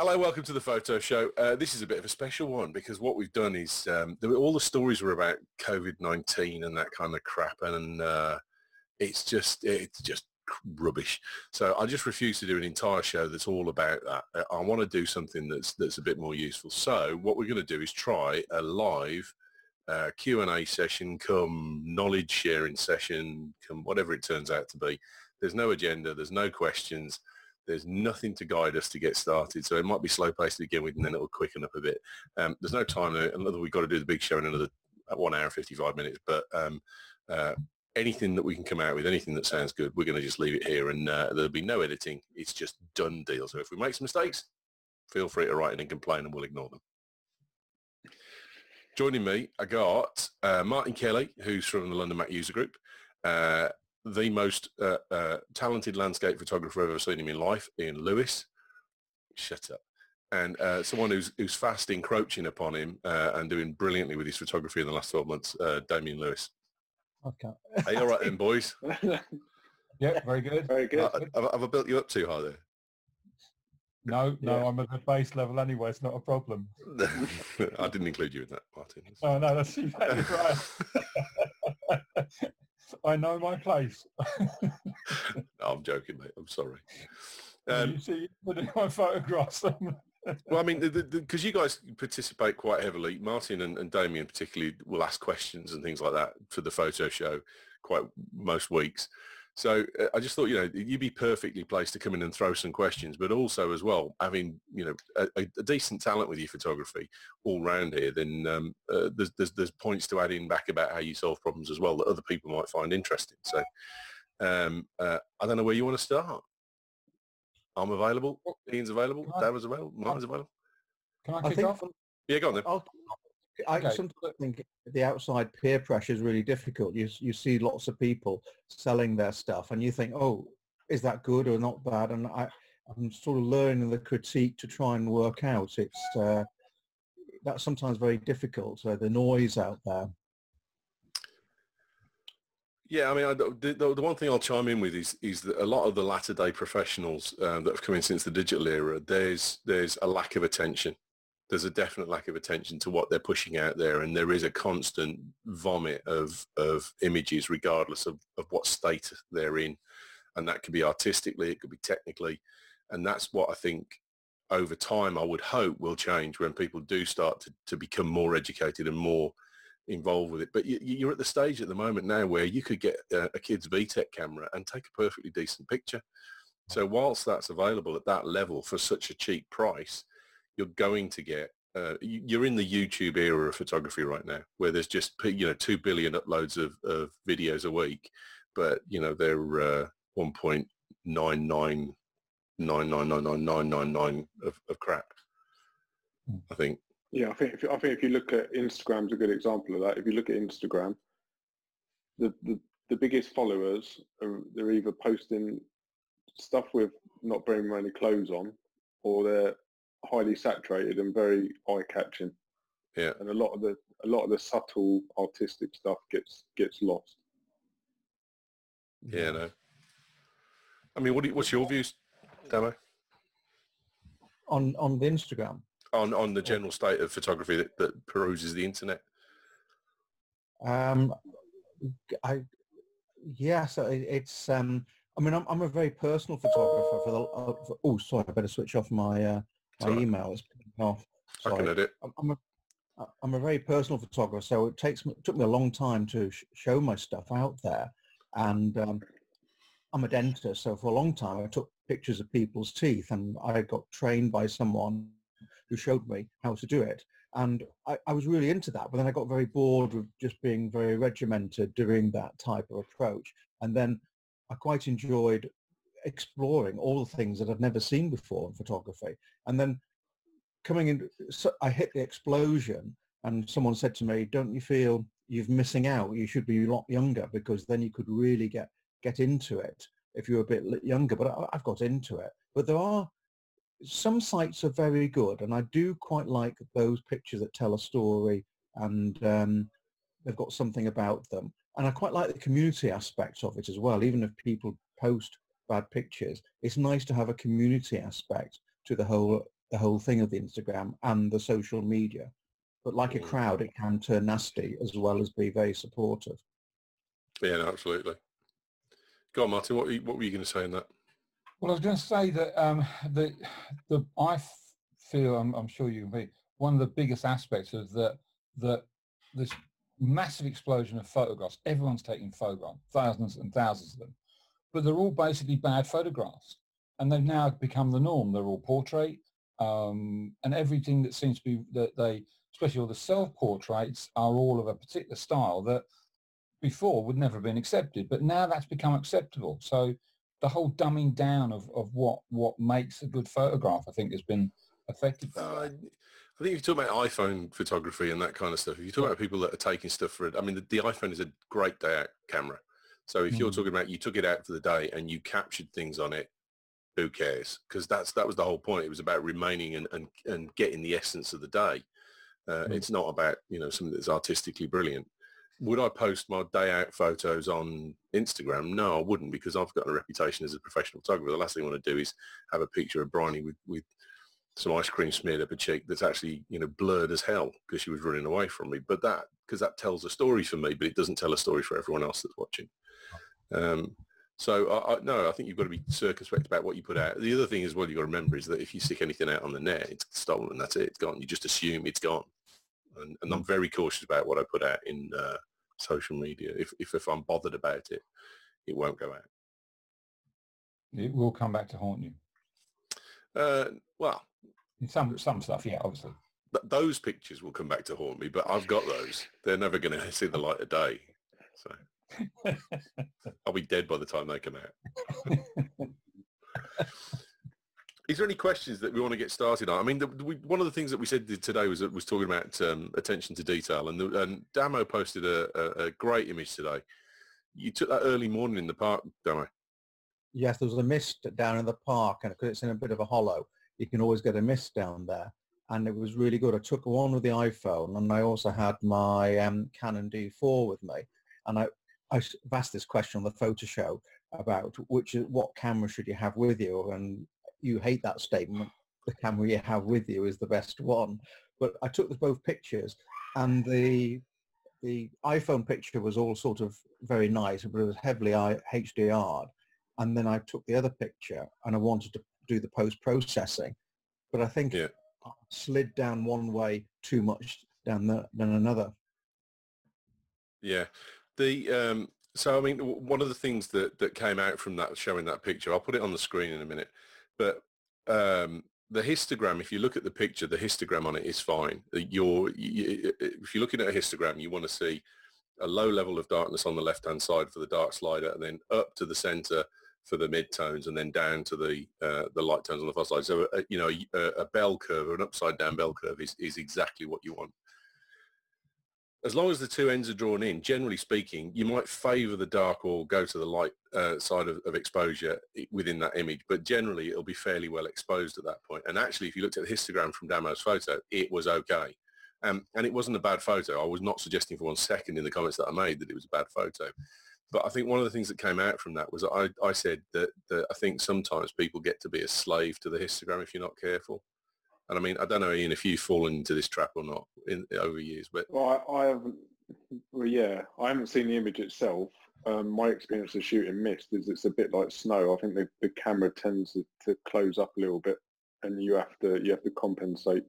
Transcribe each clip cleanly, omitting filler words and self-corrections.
Hello, welcome to the Photo Show. This is a bit of a special one because what we've done is all the stories were about COVID-19 and that kind of crap, and it's just rubbish. So I just refuse to do an entire show that's all about that. I want to do something that's a bit more useful. So what we're going to do is try a live Q&A session, come knowledge sharing session, come whatever it turns out to be. There's no agenda, there's no questions. There's nothing to guide us to get started, so it might be slow-paced to begin with, and then it'll quicken up a bit. There's no time, another we've got to do the big show in another 1 hour, 55 minutes, but anything that we can come out with, anything that sounds good, we're going to just leave it here, and there'll be no editing. It's just done deal. So if we make some mistakes, feel free to write in and complain, and we'll ignore them. Joining me, I got Martin Kelly, who's from the London Mac User Group, the most talented landscape photographer I've ever seen in my life, Ian Lewis. Shut up. And someone who's fast encroaching upon him and doing brilliantly with his photography in the last 12 months, Damien Lewis. Okay. Are you all right then, boys? Yeah, very good. Very good. Have I built you up too high there? No, I'm at the base level anyway. It's not a problem. I didn't include you in that, Martin. Oh, no, that's exactly right. I know my place. No, I'm joking, mate. I'm sorry. You see, putting my photographs on. Well, I mean, because you guys participate quite heavily, Martin and Damien particularly will ask questions and things like that for the photo show quite most weeks. So I just thought, you'd be perfectly placed to come in and throw some questions, but also as well, having, a decent talent with your photography all round here, then there's points to add in back about how you solve problems as well that other people might find interesting. So I don't know where you want to start. I'm available. Ian's available. David's available. Martin's available. Can I kick off? Yeah, go on then. I sometimes think the outside peer pressure is really difficult. You see lots of people selling their stuff and you think, oh, is that good or not bad? And I'm sort of learning the critique to try and work out. It's that's sometimes very difficult. So the noise out there. Yeah, I mean, the one thing I'll chime in with is that a lot of the latter day professionals that have come in since the digital era, there's a lack of attention. There's a definite lack of attention to what they're pushing out there, and there is a constant vomit of images regardless of what state they're in, and that could be artistically, it could be technically, and that's what I think over time I would hope will change when people do start to become more educated and more involved with it. But you're at the stage at the moment now where you could get a kid's VTech camera and take a perfectly decent picture. So whilst that's available at that level for such a cheap price, you're going to get, you're in the YouTube era of photography right now, where there's just, 2 billion uploads of videos a week, but, they're 1.9999999 of crap, I think. Yeah, I think if you look at Instagram's a good example of that. If you look at Instagram, the biggest followers they're either posting stuff with not very many clothes on, or they're highly saturated and very eye-catching. Yeah, and a lot of the subtle artistic stuff gets lost. Yeah, no. I mean, what's your views, Damo? On the Instagram? On the general state of photography that peruses the internet? It's I mean, I'm a very personal photographer oh, sorry, I better switch off my email. It's off. Sorry. I can edit. I'm a very personal photographer, so it took me a long time to show my stuff out there, and I'm a dentist, so for a long time I took pictures of people's teeth, and I got trained by someone who showed me how to do it, and I was really into that, but then I got very bored with just being very regimented doing that type of approach, and then I quite enjoyed exploring all the things that I've never seen before in photography. And then coming in, so I hit the explosion, and someone said to me, don't you feel you're missing out? You should be a lot younger, because then you could really get into it if you're a bit younger. But I've got into it. But there are some sites are very good, and I do quite like those pictures that tell a story, and they've got something about them. And I quite like the community aspects of it as well. Even if people post bad pictures, it's nice to have a community aspect to the whole the whole thing of the Instagram and the social media. But like a crowd, it can turn nasty as well as be very supportive. Yeah, no, absolutely. Go on, Martin. What were you going to say in that? Well, I was going to say that feel I'm sure you can be one of the biggest aspects of this massive explosion of photographs. Everyone's taking photographs, thousands and thousands of them, but they're all basically bad photographs, and they've now become the norm. They're all portrait, and everything that seems to be that they, especially all the self-portraits, are all of a particular style that before would never have been accepted, but now that's become acceptable. So the whole dumbing down of what makes a good photograph, I think, has been affected by that. I think if you talk about iPhone photography and that kind of stuff, if you talk about people that are taking stuff for it, I mean, the iPhone is a great day out camera. So if you're talking about you took it out for the day and you captured things on it, who cares? Because that was the whole point. It was about remaining and getting the essence of the day. It's not about, something that's artistically brilliant. Would I post my day out photos on Instagram? No, I wouldn't, because I've got a reputation as a professional photographer. The last thing I want to do is have a picture of Bryony with some ice cream smeared up her cheek that's actually, blurred as hell because she was running away from me. But because that tells a story for me, but it doesn't tell a story for everyone else that's watching. So I think you've got to be circumspect about what you put out. The other thing as well you've got to remember is that if you stick anything out on the net, it's stolen. That's it. It's gone. You just assume it's gone. And I'm very cautious about what I put out in social media. If I'm bothered about it, it won't go out. It will come back to haunt you. Well, some stuff, yeah, obviously. Those pictures will come back to haunt me, but I've got those. They're never going to see the light of day. So I'll be dead by the time they come out. Is there any questions that we want to get started on? I mean, one of the things that we said today was talking about attention to detail, and Damo posted a great image today. You took that early morning in the park, Damo. Yes, there was a mist down in the park, and because it's in a bit of a hollow, you can always get a mist down there. And it was really good. I took one with the iPhone, and I also had my Canon D4 with me. And I've asked this question on the photo show about what camera should you have with you, and you hate that statement. The camera you have with you is the best one. But I took both pictures, and the iPhone picture was all sort of very nice, but it was heavily HDR'd. And then I took the other picture, and I wanted to do the post-processing. But I think I slid down one way too much than another. Yeah. So, I mean, one of the things that came out from that, showing that picture, I'll put it on the screen in a minute, but the histogram, if you look at the picture, the histogram on it is fine. If you're looking at a histogram, you want to see a low level of darkness on the left-hand side for the dark slider, and then up to the center for the mid-tones, and then down to the light tones on the far side. So, a bell curve, or an upside-down bell curve is exactly what you want. As long as the two ends are drawn in, generally speaking, you might favor the dark or go to the light side of exposure within that image, but generally it'll be fairly well exposed at that point. And actually, if you looked at the histogram from Damo's photo, it was okay. And it wasn't a bad photo. I was not suggesting for 1 second in the comments that I made that it was a bad photo. But I think one of the things that came out from that was I said that I think sometimes people get to be a slave to the histogram if you're not careful. And I mean, I don't know, Ian, if you've fallen into this trap or not over years, but I haven't. Well, yeah, I haven't seen the image itself. My experience of shooting mist is it's a bit like snow. I think the camera tends to close up a little bit, and you have to compensate.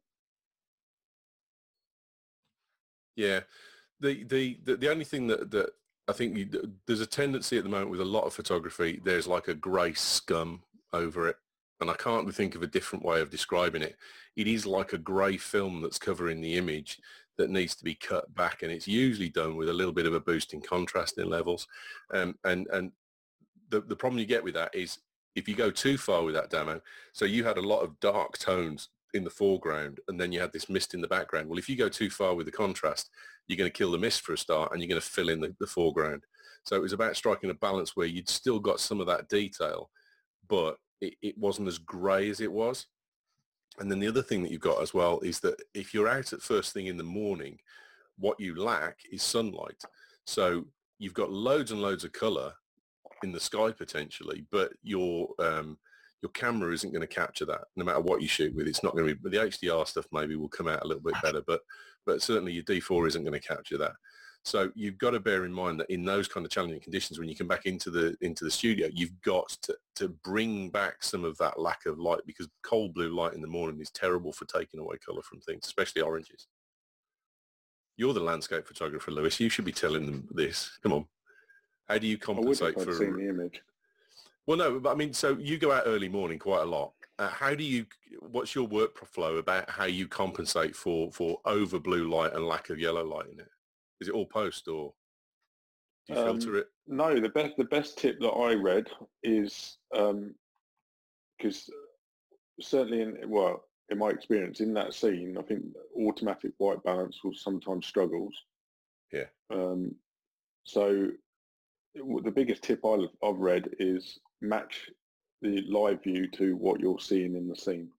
Yeah, the only thing that I think there's a tendency at the moment with a lot of photography, there's like a grey scum over it. And I can't think of a different way of describing it. It is like a grey film that's covering the image that needs to be cut back, and it's usually done with a little bit of a boost in contrast in levels. And the problem you get with that is if you go too far with that, Damo, so you had a lot of dark tones in the foreground, and then you had this mist in the background. Well, if you go too far with the contrast, you're going to kill the mist for a start, and you're going to fill in the foreground. So it was about striking a balance where you'd still got some of that detail, but it wasn't as grey as it was. And then the other thing that you've got as well is that if you're out at first thing in the morning, what you lack is sunlight. So you've got loads and loads of colour in the sky potentially, but your your camera isn't going to capture that. No matter what you shoot with, it's not going to be. But the HDR stuff maybe will come out a little bit better, but certainly your D4 isn't going to capture that. So you've got to bear in mind that in those kind of challenging conditions, when you come back into the studio, you've got to bring back some of that lack of light, because cold blue light in the morning is terrible for taking away colour from things, especially oranges. You're the landscape photographer, Lewis. You should be telling them this. Come on. How do you compensate for seeing the image? Well, no, but I mean, so you go out early morning quite a lot. What's your workflow about how you compensate for over blue light and lack of yellow light in it? Is it all post, or do you filter it? No, the best tip that I read is, because certainly in my experience in that scene, I think automatic white balance will sometimes struggles. Yeah. So the biggest tip I've read is match the live view to what you're seeing in the scene.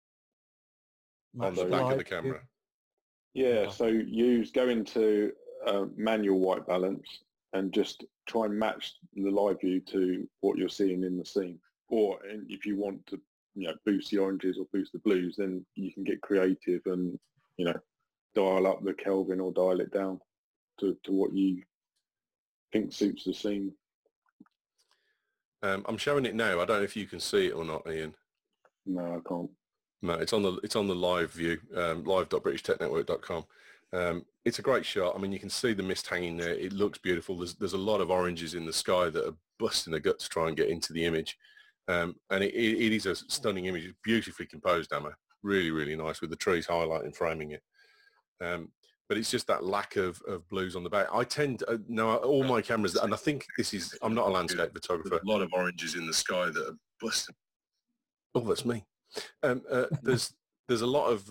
On the back of the camera. Yeah, so go into manual white balance and just try and match the live view to what you're seeing in the scene. Or if you want to, boost the oranges or boost the blues, then you can get creative and, dial up the Kelvin or dial it down to what you think suits the scene. I'm showing it now. I don't know if you can see it or not, Ian. No, I can't. No, it's on the live view, live.britishtechnetwork.com. It's a great shot. I mean, you can see the mist hanging there. It looks beautiful. There's a lot of oranges in the sky that are busting their gut to try and get into the image. And it is a stunning image. It's beautifully composed, Emma. Really, really nice, with the trees highlighting, framing it. But it's just that lack of blues on the back. I tend to, now all my cameras, and I think I'm not a landscape photographer. A lot of oranges in the sky that are busting. Oh, that's me. There's a lot of,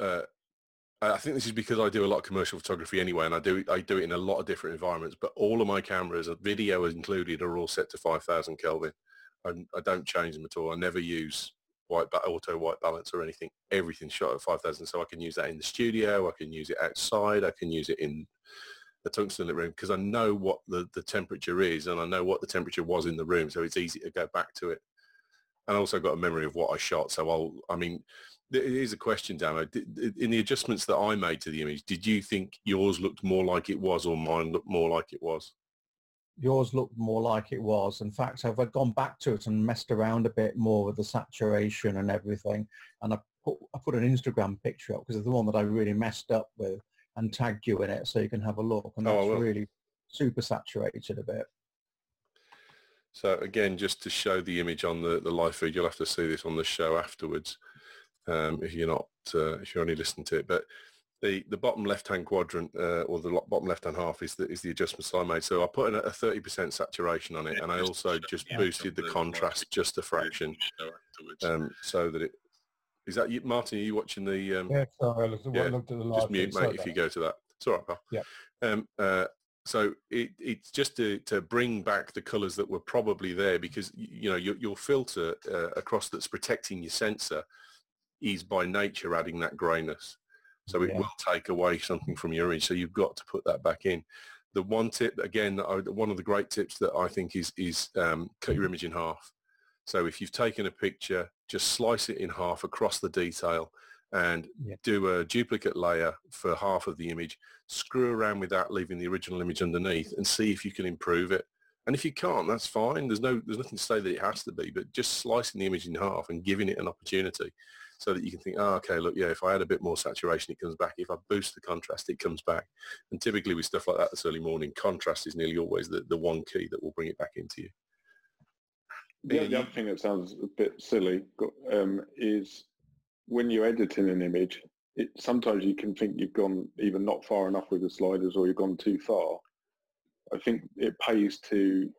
I think this is because I do a lot of commercial photography anyway, and I do it in a lot of different environments, but all of my cameras, video included, are all set to 5,000 Kelvin. I don't change them at all. I never use auto white balance or anything. Everything's shot at 5,000, so I can use that in the studio, I can use it outside, I can use it in the tungsten lit room, because I know what the temperature is, and I know what the temperature was in the room, so it's easy to go back to it. And I also got a memory of what I shot, so it is a question, Damo. In the adjustments that I made to the image, did you think yours looked more like it was, or mine looked more like it was? Yours looked more like it was. In fact, I've gone back to it and messed around a bit more with the saturation and everything. And I put an Instagram picture up, because it's the one that I really messed up with, and tagged you in it so you can have a look. And that's really super saturated a bit. So again, just to show the image on the live feed, you'll have to see this on the show afterwards if you're only listening to it. But the bottom left-hand quadrant, or the bottom left-hand half, is the adjustments I made. So I put in a 30% saturation on it, and I also just boosted the contrast just a fraction, so that it... Is that you, Martin? Are you watching the... Yeah, sorry, I looked at the live just mute, mate, if you go to that. It's all right, pal. Yeah. So it's just to bring back the colours that were probably there, because your filter across that's protecting your sensor is by nature adding that greyness. So it will take away something from your image. So you've got to put that back in. The one tip, again, one of the great tips that I think is cut your image in half. So if you've taken a picture, just slice it in half across the detail, and do a duplicate layer for half of the image. Screw around with that, leaving the original image underneath, and see if you can improve it. And if you can't, that's fine. There's nothing to say that it has to be, but just slicing the image in half and giving it an opportunity, so that you can think, oh, okay, look, if I add a bit more saturation, it comes back. If I boost the contrast, it comes back. And typically with stuff like that this early morning, contrast is nearly always the one key that will bring it back into you. The other thing that sounds a bit silly is when you're editing an image, sometimes you can think you've gone either not far enough with the sliders, or you've gone too far. I think it pays to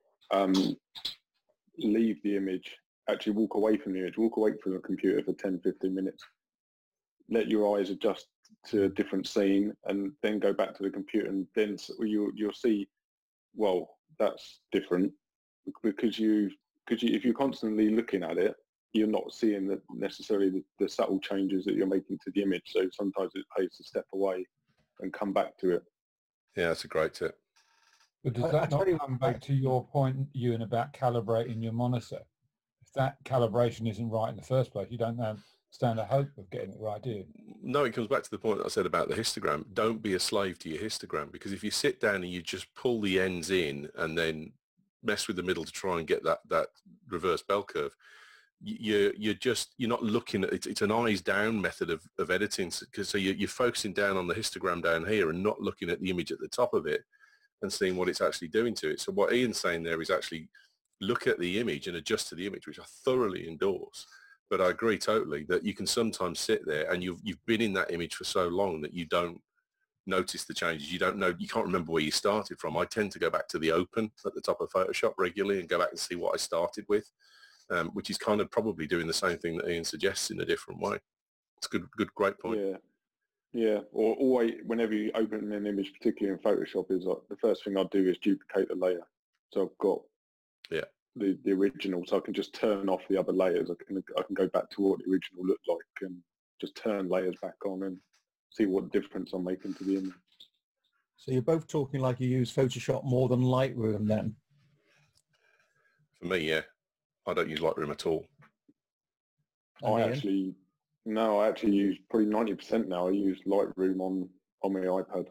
leave the image, actually walk away from the image, walk away from the computer for 10, 15 minutes. Let your eyes adjust to a different scene, and then go back to the computer, and then you'll see, well, that's different, because if you're constantly looking at it, you're not seeing necessarily the subtle changes that you're making to the image. So sometimes it pays to step away and come back to it. Yeah, that's a great tip. But does that not come back to your point, Ewan, about calibrating your monitor? that calibration isn't right in the first place, you don't stand a hope of getting it right, do you? No, it comes back to the point that I said about the histogram. Don't be a slave to your histogram, because if you sit down and you just pull the ends in and then mess with the middle to try and get that reverse bell curve, you're not looking at it. It's an eyes down method of editing, because so you're focusing down on the histogram down here and not looking at the image at the top of it and seeing what it's actually doing to it. So what Ian's saying there is actually look at the image and adjust to the image, which I thoroughly endorse. But I agree totally that you can sometimes sit there and you've been in that image for so long that you don't notice the changes. You can't remember where you started from. I tend to go back to the open at the top of Photoshop regularly and go back and see what I started with, which is kind of probably doing the same thing that Ian suggests in a different way. It's great point. Yeah. Or always, whenever you open an image, particularly in Photoshop, is like, the first thing I do is duplicate the layer. So I've got the original, so I can just turn off the other layers. I can go back to what the original looked like and just turn layers back on and see what difference I'm making to the image. So you're both talking like you use Photoshop more than Lightroom then? For me, yeah. I don't use Lightroom at all. I actually use probably 90% now. I use Lightroom on my iPad.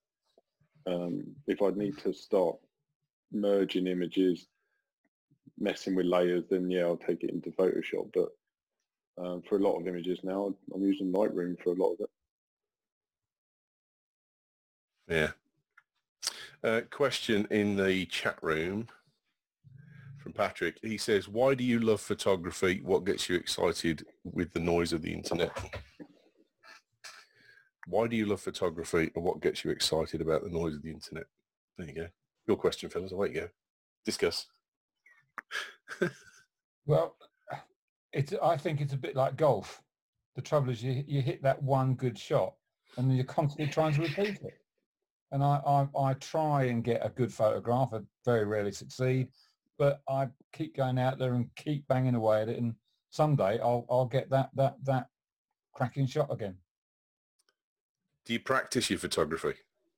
If I need to start merging images, messing with layers, then yeah, I'll take it into Photoshop. But for a lot of images now, I'm using Lightroom for a lot of it. Yeah. Question in the chat room from Patrick. He says, why do you love photography? What gets you excited with the noise of the internet? Why do you love photography and what gets you excited about the noise of the internet? There you go. Your question, fellas. Away you go. Discuss. Well, I think it's a bit like golf. The trouble is you hit that one good shot and then you're constantly trying to repeat it. And I try and get a good photograph. I very rarely succeed, but I keep going out there and keep banging away at it. And someday I'll get that cracking shot again. Do you practice your photography?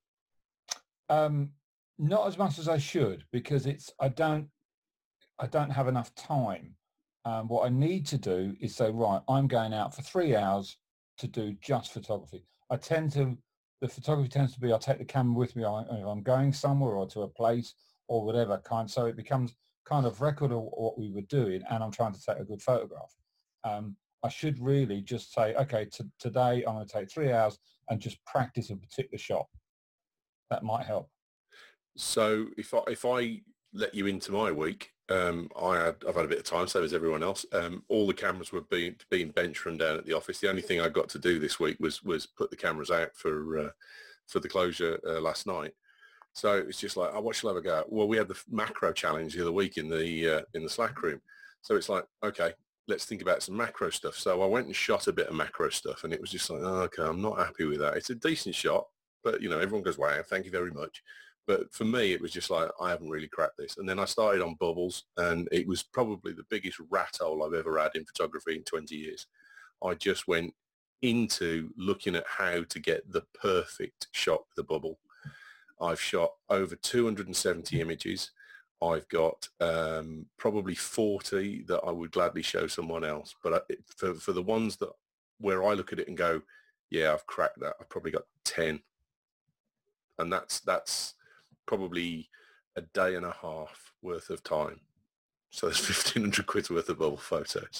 Not as much as I should, because I don't have enough time. What I need to do is say, right, I'm going out for 3 hours to do just photography. The photography tends to be, I'll take the camera with me if I'm going somewhere or to a place or whatever kind. So it becomes kind of record of what we were doing and I'm trying to take a good photograph. I should really just say, okay, today I'm going to take 3 hours and just practice a particular shot. That might help. So if I let you into my week, I've had a bit of time, same as everyone else. All the cameras were being bench run down at the office. The only thing I got to do this week was put the cameras out for the closure last night. So it's just like, what shall I have a go at? Well, we had the macro challenge the other week in the Slack room. So it's like, okay, let's think about some macro stuff. So I went and shot a bit of macro stuff, and it was just like, oh, okay, I'm not happy with that. It's a decent shot, but everyone goes, wow, thank you very much. But for me, it was just like, I haven't really cracked this. And then I started on bubbles, and it was probably the biggest rat hole I've ever had in photography in 20 years. I just went into looking at how to get the perfect shot with the bubble. I've shot over 270 images. I've got probably 40 that I would gladly show someone else. But for the ones where I look at it and go, yeah, I've cracked that, I've probably got 10. And that's probably a day and a half worth of time. So there's 1,500 quid worth of bubble photos.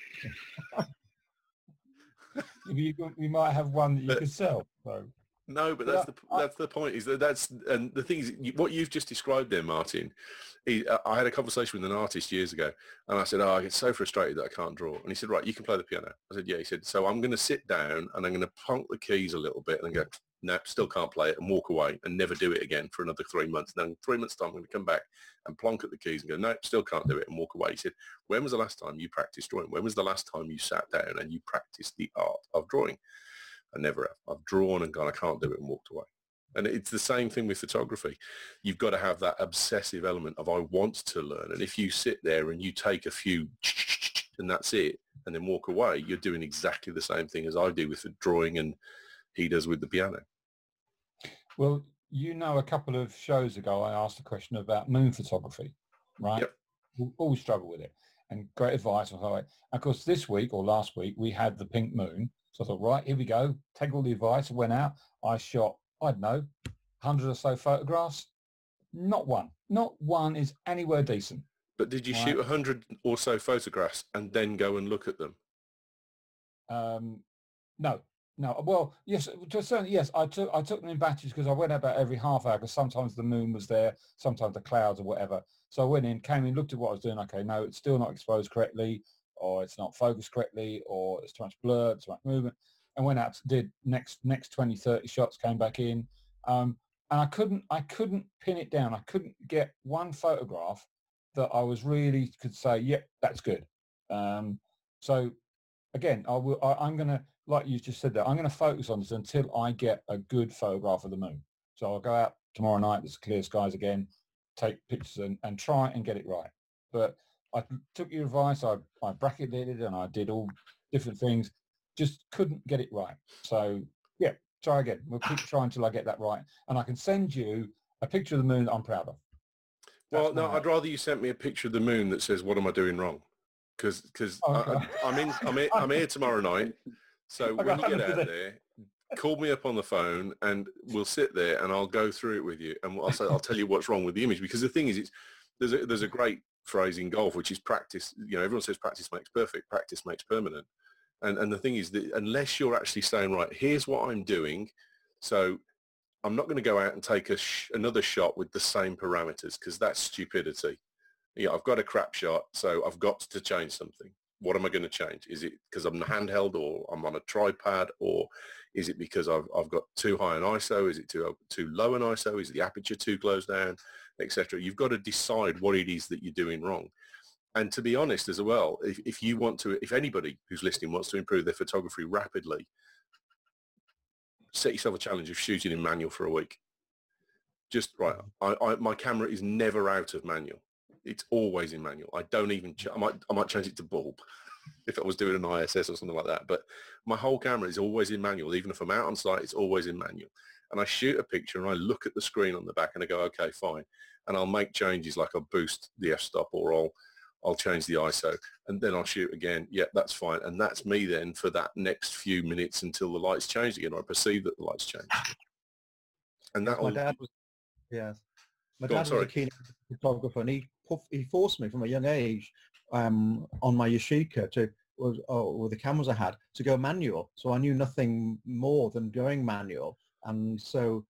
You might have one that you could sell, though. No, but that's the point. And the thing is, what you've just described there, Martin. I had a conversation with an artist years ago, and I said, I get so frustrated that I can't draw. And he said, right, you can play the piano. I said, yeah. He said, so I'm going to sit down and I'm going to plonk the keys a little bit and go, no, still can't play it, and walk away and never do it again for another 3 months. And then 3 months time, I'm going to come back and plonk at the keys and go, no, still can't do it, and walk away. He said, when was the last time you practiced drawing? When was the last time you sat down and you practiced the art of drawing? I never have. I've drawn and gone, I can't do it, and walked away. And it's the same thing with photography. You've got to have that obsessive element of I want to learn. And if you sit there and you take a few and that's it, and then walk away, you're doing exactly the same thing as I do with the drawing and he does with the piano. Well, a couple of shows ago, I asked a question about moon photography, right? Yep. We always struggle with it. and great advice. Of course, this week or last week, we had the pink moon. So I thought, right, here we go. Take all the advice. I went out. I shot, I don't know, 100 or so photographs. Not one is anywhere decent. But did you shoot 100 or so photographs and then go and look at them? No. Well, yes, to a certain, yes, I took them in batches because I went about every half hour because sometimes the moon was there, sometimes the clouds or whatever. So I went in, came in, looked at what I was doing. Okay, no, it's still not exposed correctly, or it's not focused correctly, or it's too much blur, too much movement. And went out, did next 20, 30 shots, came back in. And I couldn't pin it down. I couldn't get one photograph that I was really could say, yep, that's good. So again, I'm going to, like you just said there, I'm going to focus on this until I get a good photograph of the moon. So I'll go out tomorrow night, there's clear skies again, take pictures and try and get it right. But I took your advice, I bracketed it and I did all different things, just couldn't get it right. So yeah, try again. We'll keep trying until I get that right. And I can send you a picture of the moon that I'm proud of. Well, no, I'd rather you sent me a picture of the moon that says, what am I doing wrong? Because okay. I'm here tomorrow night. So when you get out there, call me up on the phone and we'll sit there and I'll go through it with you. And I'll tell you what's wrong with the image. Because the thing is, there's a great phrase in golf, which is practice. You know, everyone says practice makes perfect. Practice makes permanent. And the thing is that unless you're actually saying, right, here's what I'm doing. So I'm not going to go out and take another shot with the same parameters because that's stupidity. Yeah, I've got a crap shot, so I've got to change something. What am I going to change? Is it because I'm handheld or I'm on a tripod, or is it because I've got too high an ISO? Is it too low an ISO? Is the aperture too close down, etc.? You've got to decide what it is that you're doing wrong. And to be honest as well, if anybody who's listening wants to improve their photography rapidly, set yourself a challenge of shooting in manual for a week. Just right. My camera is never out of manual. It's always in manual. I don't even, I might change it to bulb if I was doing an ISS or something like that. But my whole camera is always in manual. Even if I'm out on site, it's always in manual. And I shoot a picture and I look at the screen on the back and I go, okay, fine. And I'll make changes like I'll boost the f-stop or I'll change the ISO and then I'll shoot again. Yeah, that's fine. And that's me then for that next few minutes until the lights change again, or I perceive that the lights change. And that my dad was a keen photographer, and he forced me from a young age on my Yashica with the cameras I had to go manual. So I knew nothing more than going manual. And so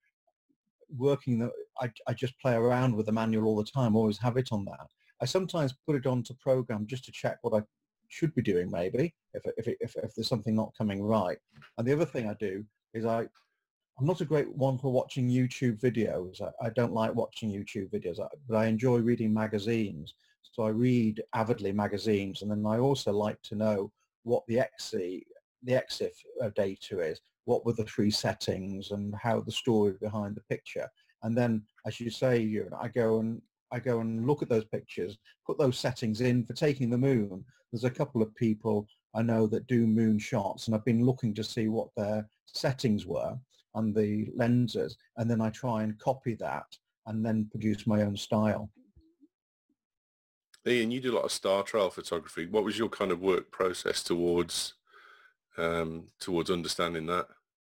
I just play around with the manual all the time, always have it on that. I sometimes put it onto program just to check what I should be doing, maybe, if there's something not coming right. And the other thing I do is I'm not a great one for watching YouTube videos. I don't like watching YouTube videos, but I enjoy reading magazines. So I read avidly magazines, and then I also like to know what the EXIF data is, what were the 3 settings, and how the story behind the picture. And then, as you say, I go and look at those pictures, put those settings in for taking the moon. There's a couple of people I know that do moon shots, and I've been looking to see what their settings were and the lenses, and then I try and copy that and then produce my own style. Ian, you do a lot of star trail photography. What was your kind of work process towards understanding that?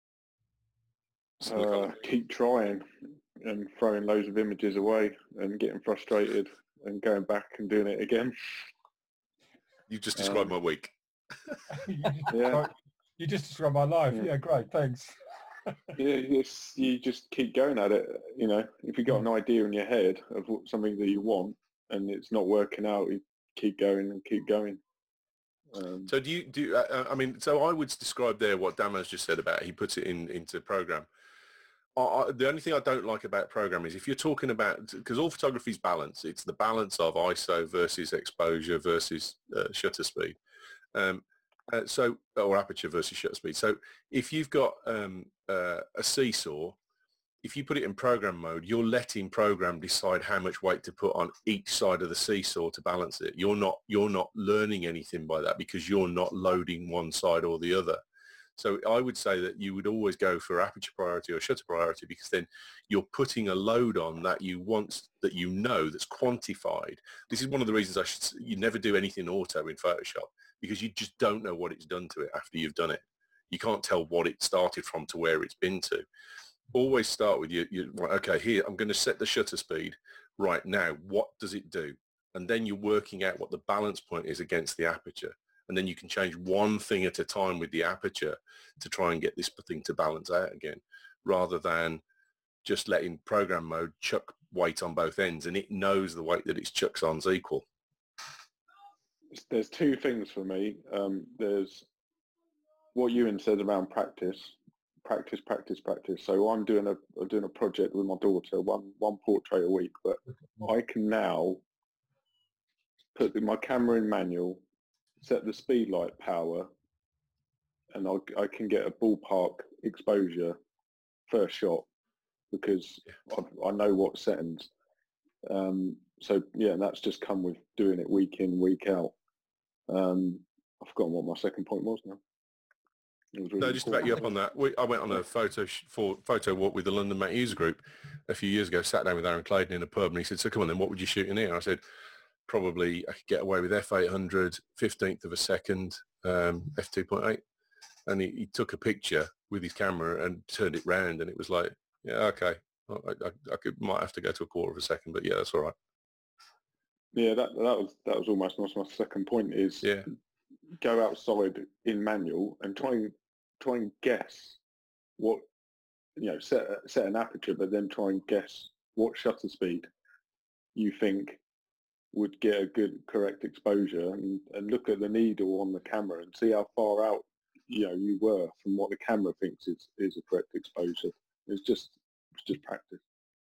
Keep trying and throwing loads of images away and getting frustrated and going back and doing it again. You just described my week. Yeah. You just described my life. Yeah, great, thanks. Yeah, you just keep going at it. You know, if you got an idea in your head of something that you want and it's not working out, you keep going and keep going. So so I would describe there what Damo's just said about he puts it into program. The only thing I don't like about program is if you're talking about, because all photography is balance, it's the balance of ISO versus exposure versus shutter speed. Or aperture versus shutter speed. So if you've got a seesaw, if you put it in program mode, you're letting program decide how much weight to put on each side of the seesaw to balance it. You're not learning anything by that because you're not loading one side or the other. So I would say that you would always go for aperture priority or shutter priority, because then you're putting a load on that you want, that you know, that's quantified. This is one of the reasons you never do anything auto in Photoshop, because you just don't know what it's done to it after you've done it. You can't tell what it started from to where it's been to. Always start with right, okay, here, I'm going to set the shutter speed. Right now, what does it do? And then you're working out what the balance point is against the aperture. And then you can change one thing at a time with the aperture to try and get this thing to balance out again, rather than just letting program mode chuck weight on both ends, and it knows the weight that its chucks on's equal. There's two things for me. There's what Ewan said around practice. So I'm doing a project with my daughter, one portrait a week, but I can now put my camera in manual, set the speed light power, and I can get a ballpark exposure first shot, because I know what settings. So yeah, that's just come with doing it week in, week out. I've forgotten what my second point was now. Really no, just to back you up on that, I went on a photo walk with the London Mac User Group a few years ago, sat down with Aaron Clayton in a pub, and he said, so come on then, what would you shoot in here? I said, probably I could get away with f800, 15th of a second, f2.8. And he took a picture with his camera and turned it round, and it was like, yeah, okay, I might have to go to a quarter of a second, but yeah, that's all right. Yeah, that was almost my second point, is go outside in manual and try and guess what, set an aperture, but then try and guess what shutter speed you think would get a good correct exposure, and look at the needle on the camera and see how far out you were from what the camera thinks is a correct exposure. It's just practice.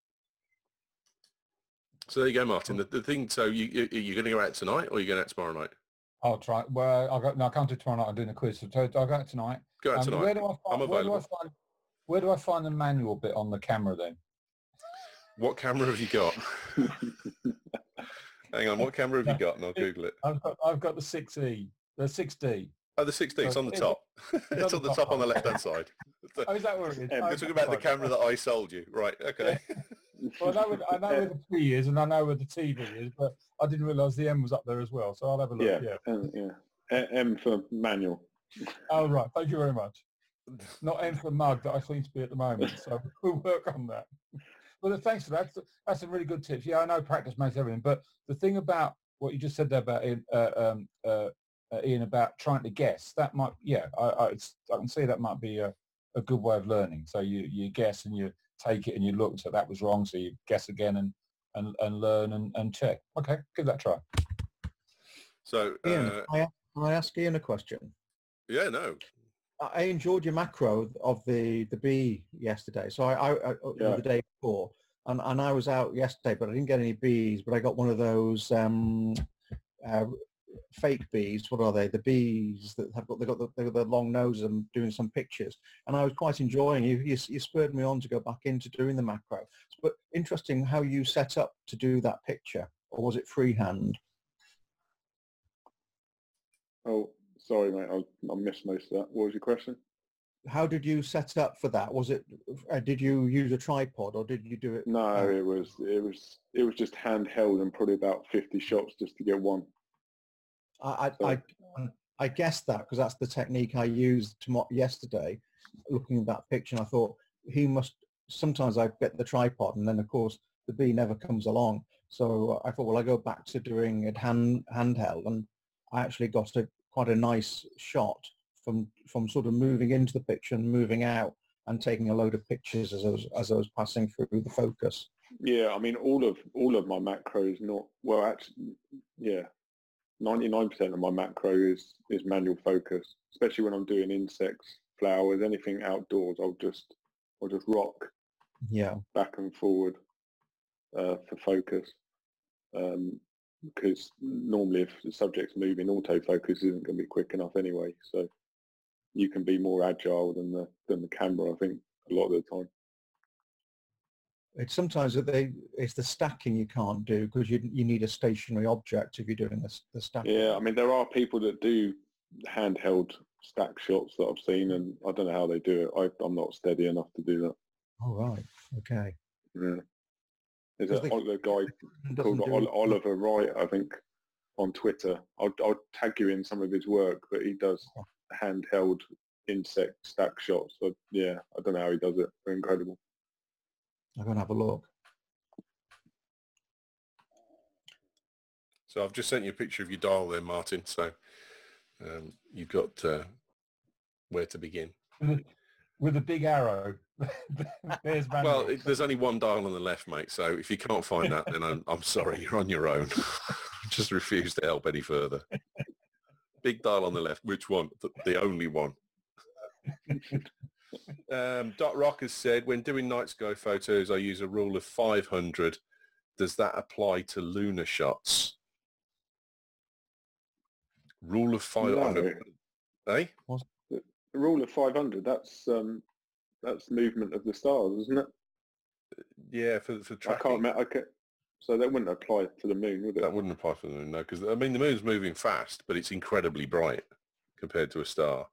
So there you go, Martin. The thing. So you're going to go out tonight, or are you going out tomorrow night? I'll try. Well, I can't do tomorrow night. I'm doing a quiz, so I'll go out tonight. Go out tonight. I'm available. Where do I find the manual bit on the camera then? What camera have you got? Hang on, what camera have you got? And I'll Google it. I've got the 6E, the 6D. Oh, the 6D, it's on the top. It's on the top on the left-hand side. Oh, is that where it is? You're talking about the camera that I sold you. Right, okay. Well, I know where the P is, and I know where the TV is, but I didn't realise the M was up there as well, so I'll have a look. M for manual. Oh, right. Thank you very much. Not M for mug that I seem to be at the moment, so we'll work on that. Well, thanks for that. That's some really good tips. Yeah, I know practice makes everything, but the thing about what you just said there about Ian, about trying to guess, that might, I can see that might be a good way of learning. So you guess and you take it and you look, so that was wrong, so you guess again and learn and check. Okay, give that a try. So Ian, can I ask Ian a question? Yeah, no. I enjoyed your macro of the bee yesterday. So the day before, and I was out yesterday, but I didn't get any bees. But I got one of those fake bees. What are they? The bees that have got the long noses and doing some pictures. And I was quite enjoying. You spurred me on to go back into doing the macro. But interesting how you set up to do that picture, or was it freehand? Oh, sorry, mate. I missed most of that. What was your question? How did you set up for that? Was it? Did you use a tripod, or did you do it? No, it was just handheld and probably about 50 shots just to get one. I guessed that because that's the technique I used yesterday, looking at that picture. And I thought sometimes I get the tripod, and then of course the bee never comes along. So I thought, well, I go back to doing it handheld, and I actually got quite a nice shot from sort of moving into the picture and moving out and taking a load of pictures as I was passing through the focus. Yeah, I mean, all of my macros, 99% of my macro is manual focus, especially when I'm doing insects, flowers, anything outdoors. I'll just rock back and forward for focus, because normally if the subject's moving, autofocus isn't going to be quick enough anyway. So you can be more agile than the camera, I think, a lot of the time. It's sometimes it's the stacking you can't do because you need a stationary object if you're doing the stacking. Yeah, I mean, there are people that do handheld stack shots that I've seen, and I don't know how they do it. I'm not steady enough to do that. Oh, right. Okay. Yeah. There's 'Cause a they- guy doesn't called do- Oliver Wright, I think, on Twitter. I'll tag you in some of his work, but he does handheld insect stack shots. So yeah, I don't know how he does it. They're incredible. I'm going to have a look. So I've just sent you a picture of your dial there, Martin. So you've got where to begin. With a big arrow. There's Van Well, Gogh. there's only one dial on the left, mate. So if you can't find that, then I'm sorry, you're on your own. Just refuse to help any further. Big dial on the left. Which one? The only one. Dot Rock has said, when doing night sky photos, I use a rule of 500. Does that apply to lunar shots? Rule of 500. No. Eh? The rule of 500. That's movement of the stars, isn't it? Yeah, for tracking. So that wouldn't apply to the moon, would it? That wouldn't apply for the moon, no, because I mean the moon's moving fast, but it's incredibly bright compared to a star.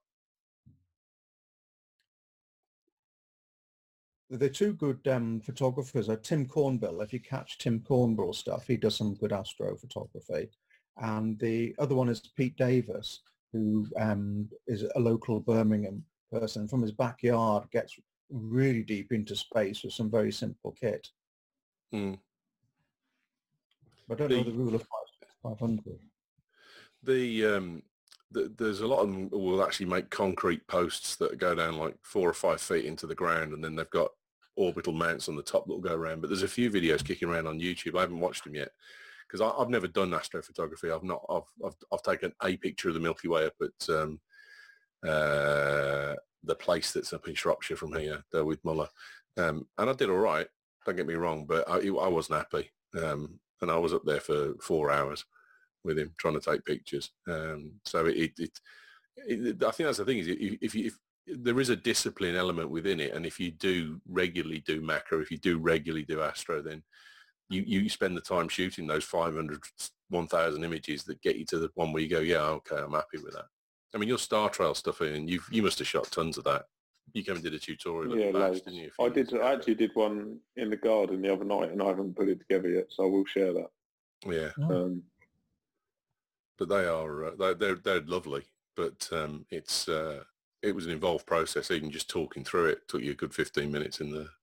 The two good photographers are Tim Cornbill. If you catch Tim Cornbill stuff, he does some good astrophotography. And the other one is Pete Davis, who is a local Birmingham person. From his backyard, gets really deep into space with some very simple kit. Mm. But I don't know the rule of 500. There's a lot of them who will actually make concrete posts that go down like 4 or 5 feet into the ground, and then they've got orbital mounts on the top that will go around. But there's a few videos kicking around on YouTube. I haven't watched them yet because I've never done astrophotography. I've taken a picture of the Milky Way up at the place that's up in Shropshire from here, there with Muller, and I did all right. Don't get me wrong, but I wasn't happy, and I was up there for 4 hours with him trying to take pictures. So I think that's the thing is if there is a discipline element within it, and if you do regularly do macro, if you do regularly do astro, then you spend the time shooting those 500, 1,000 images that get you to the one where you go, yeah, okay, I'm happy with that. I mean, your Star Trail stuff, and you must have shot tons of that. You came and did a tutorial at the Bash, didn't you? I actually did one in the garden the other night, and I haven't put it together yet, so I will share that. Yeah. But they are they're lovely. But it was an involved process. Even just talking through it took you a good 15 minutes in the.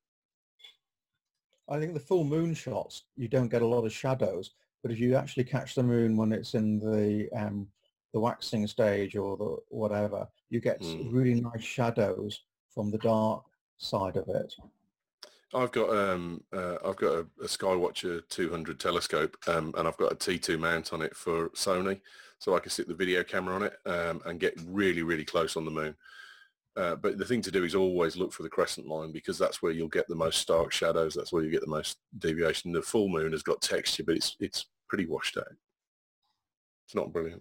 I think the full moon shots, you don't get a lot of shadows, but if you actually catch the moon when it's in the waxing stage or the whatever, you get really nice shadows from the dark side of it. I've got a Skywatcher 200 telescope, and I've got a T2 mount on it for Sony, so I can stick the video camera on it and get really, really close on the moon. But the thing to do is always look for the crescent line, because that's where you'll get the most stark shadows. That's where you get the most deviation. The full moon has got texture, but it's pretty washed out. It's not brilliant.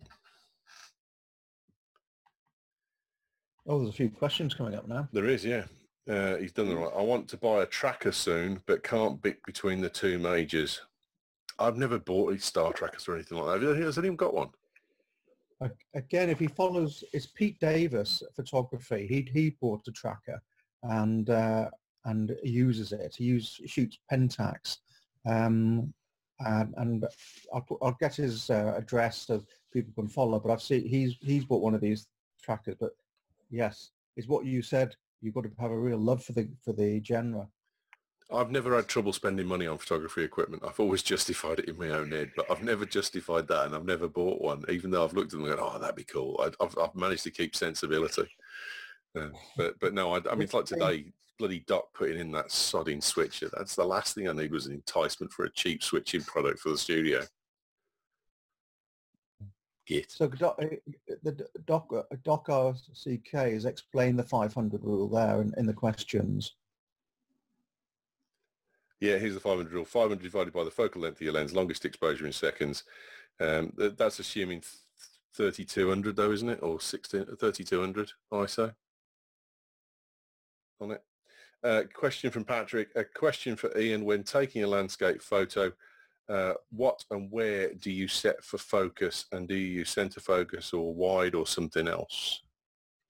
Oh, there's a few questions coming up now. There is, yeah. He's done the right. I want to buy a tracker soon, but can't pick between the two majors. I've never bought these Star Trackers or anything like that. Has anyone got one? Again, if he follows, it's Pete Davis photography. He bought a tracker and uses it. He shoots Pentax, and I'll get his address so people can follow. But I've seen he's bought one of these trackers. But yes, it's what you said. You've got to have a real love for the genre. I've never had trouble spending money on photography equipment. I've always justified it in my own head, but I've never justified that, and I've never bought one, even though I've looked at them and gone, oh, that'd be cool. I've managed to keep sensibility. But no, I mean, it's like today, bloody Doc putting in that sodding switcher. That's the last thing I need was an enticement for a cheap switching product for the studio. Git. So the Doc RCK has explained the 500 rule there in the questions. Yeah, here's the 500 rule. 500 divided by the focal length of your lens, longest exposure in seconds. That's assuming 3200 though, isn't it? Or 3200 ISO on it. Question from Patrick. A question for Ian. When taking a landscape photo, what and where do you set for focus, and do you use center focus or wide or something else?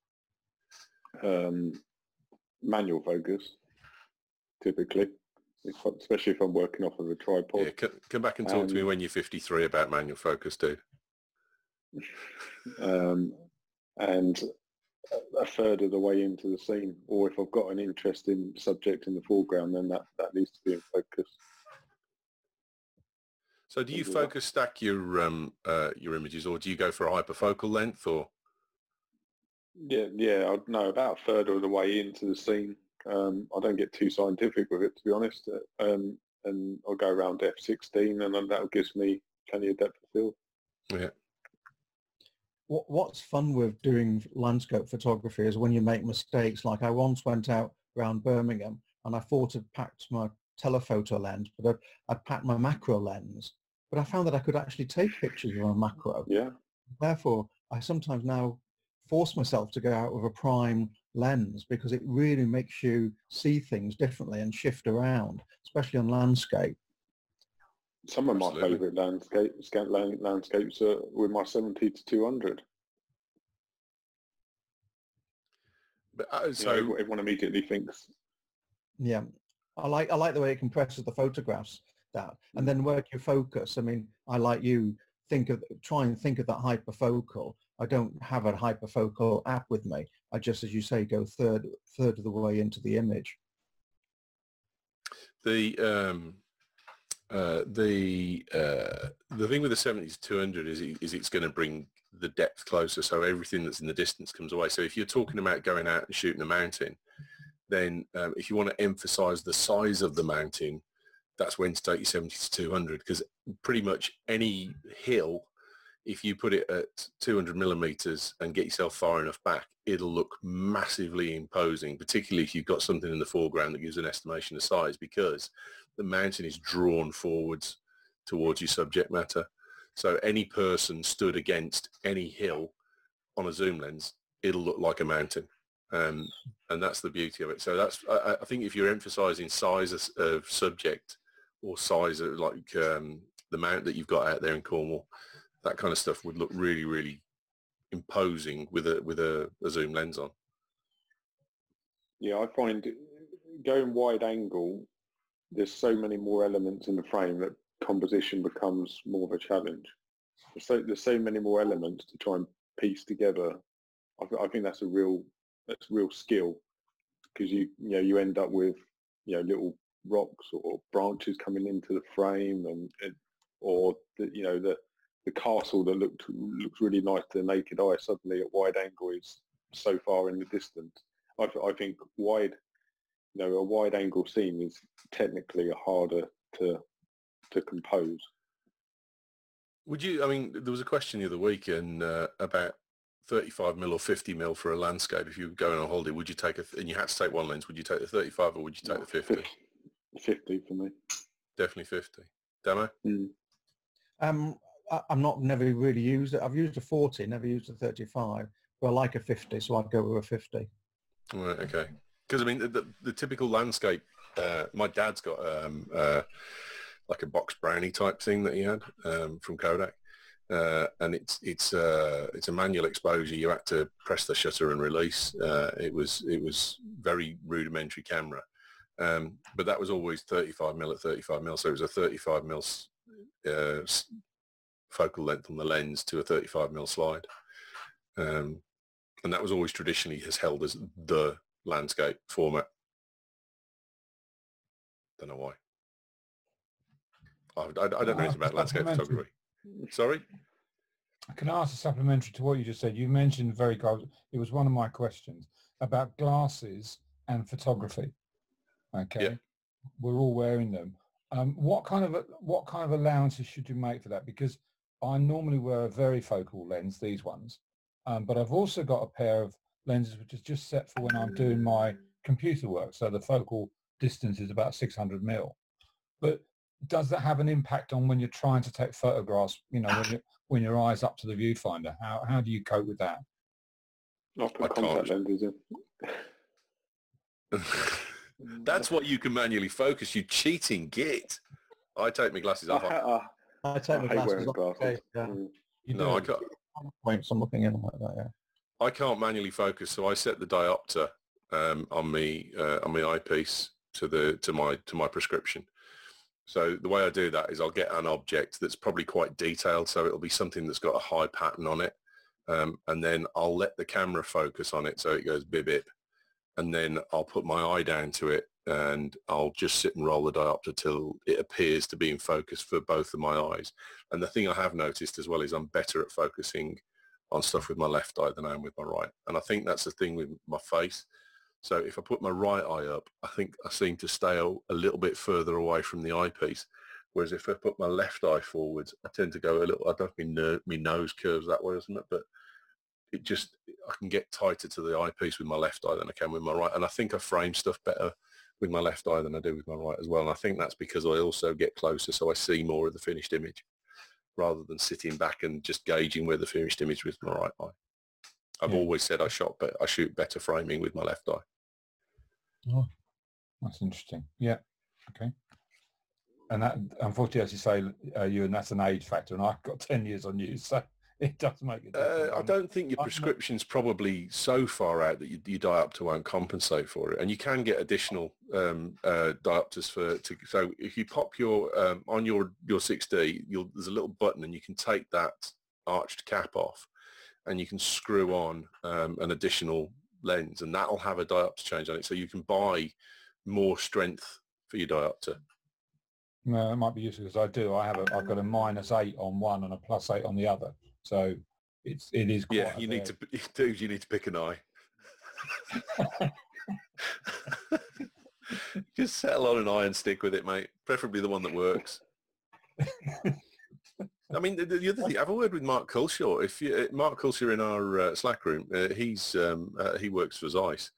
manual focus, typically, especially if I'm working off of a tripod. Yeah, come back and talk to me when you're 53 about manual focus, dude. And a third of the way into the scene, or if I've got an interesting subject in the foreground, then that needs to be in focus. So do you focus stack your images, or do you go for a hyperfocal length, or? Yeah, I know about a third of the way into the scene. I don't get too scientific with it, to be honest, and I'll go around f16, and then that gives me plenty of depth of field. Yeah. What's fun with doing landscape photography is when you make mistakes. Like I once went out around Birmingham and I thought I'd packed my telephoto lens, but I'd packed my macro lens. But I found that I could actually take pictures of a macro. Yeah. Therefore, I sometimes now force myself to go out with a prime lens because it really makes you see things differently and shift around, especially on landscape. Some of my favourite landscapes are with my 70 to 200. But, so everyone immediately thinks. Yeah, I like the way it compresses the photographs. And then work your focus. I mean, I like you try and think of that hyperfocal. I don't have a hyperfocal app with me. I just, as you say, go third of the way into the image. The thing with the 70 to 200 is it's going to bring the depth closer, so everything that's in the distance comes away. So if you're talking about going out and shooting a mountain, then if you want to emphasize the size of the mountain, that's when to take your 70 to 200, because pretty much any hill, if you put it at 200 millimeters and get yourself far enough back, it'll look massively imposing, particularly if you've got something in the foreground that gives an estimation of size, because the mountain is drawn forwards towards your subject matter. So any person stood against any hill on a zoom lens, it'll look like a mountain. And that's the beauty of it. So I think if you're emphasizing size of subject, or size of like the mount that you've got out there in Cornwall, that kind of stuff would look really, really imposing with a zoom lens on. Yeah, I find going wide angle, there's so many more elements in the frame that composition becomes more of a challenge. There's so many more elements to try and piece together. I think that's real skill, because you end up with little rocks or branches coming into the frame, or the castle that looks really nice to the naked eye suddenly at wide angle is so far in the distance. I think a wide angle scene is technically harder to compose. There was a question the other week about 35mm or 50mm for a landscape. If you were going on holiday, would you take and you had to take one lens, would you take the 35 or would you take the 50? 50 for me. Definitely 50. Damo? I'm never really used it. I've used a 40, never used a 35. But I like a 50, so I'd go with a 50. Right, okay. Because the typical landscape, my dad's got like a box brownie type thing that he had from Kodak. And it's a manual exposure. You had to press the shutter and release. It was very rudimentary camera, but that was always 35mm at 35mm. So it was a 35mm focal length on the lens to a 35mm slide, and that was always traditionally held as the landscape format. Don't know why. I don't know anything about landscape photography. Sorry? Can I ask a supplementary to what you just said? You mentioned it was one of my questions about glasses and photography. Okay. Yeah. We're all wearing them. What kind of allowances should you make for that? Because I normally wear a very focal lens, these ones, but I've also got a pair of lenses which is just set for when I'm doing my computer work. So the focal distance is about 600mm. But does that have an impact on when you're trying to take photographs, when your eye's up to the viewfinder? How do you cope with that? I'll put contact lenses in. That's what you can manually focus, you cheating git. I take my glasses off. I take my glasses off. Glasses. Okay, yeah. No, I can't. Points I'm looking in like that, yeah. I can't manually focus, so I set the diopter on my eyepiece to my prescription. So the way I do that is I'll get an object that's probably quite detailed, so it'll be something that's got a high pattern on it, and then I'll let the camera focus on it so it goes bip bip, and then I'll put my eye down to it and I'll just sit and roll the diopter till it appears to be in focus for both of my eyes. And the thing I have noticed as well is I'm better at focusing on stuff with my left eye than I am with my right. And I think that's the thing with my face. So if I put my right eye up, I think I seem to stay a little bit further away from the eyepiece. Whereas if I put my left eye forwards, I tend to go a little, I don't know, my nose curves that way, doesn't it? But I can get tighter to the eyepiece with my left eye than I can with my right. And I think I frame stuff better with my left eye than I do with my right as well. And I think that's because I also get closer, so I see more of the finished image rather than sitting back and just gauging where the finished image with my right eye. I've always said I shoot better framing with my left eye. Oh, that's interesting. Yeah. Okay. And that, unfortunately, as you say, and that's an age factor, and I've got 10 years on you, so it does make a difference. I don't think your prescription's probably so far out that your diopter won't compensate for it, and you can get additional diopters so if you pop your on your 6D, there's a little button, and you can take that arched cap off, and you can screw on an additional lens, and that'll have a diopter change on it, so you can buy more strength for your diopter. No, it might be useful because I've got a -8 on one and a +8 on the other. So it is quite. Yeah, you need to pick an eye. Just settle on an eye and stick with it, mate. Preferably the one that works. I mean, the other thing, have a word with Mark Culshaw. Mark Culshaw in our Slack room, he works for Zeiss.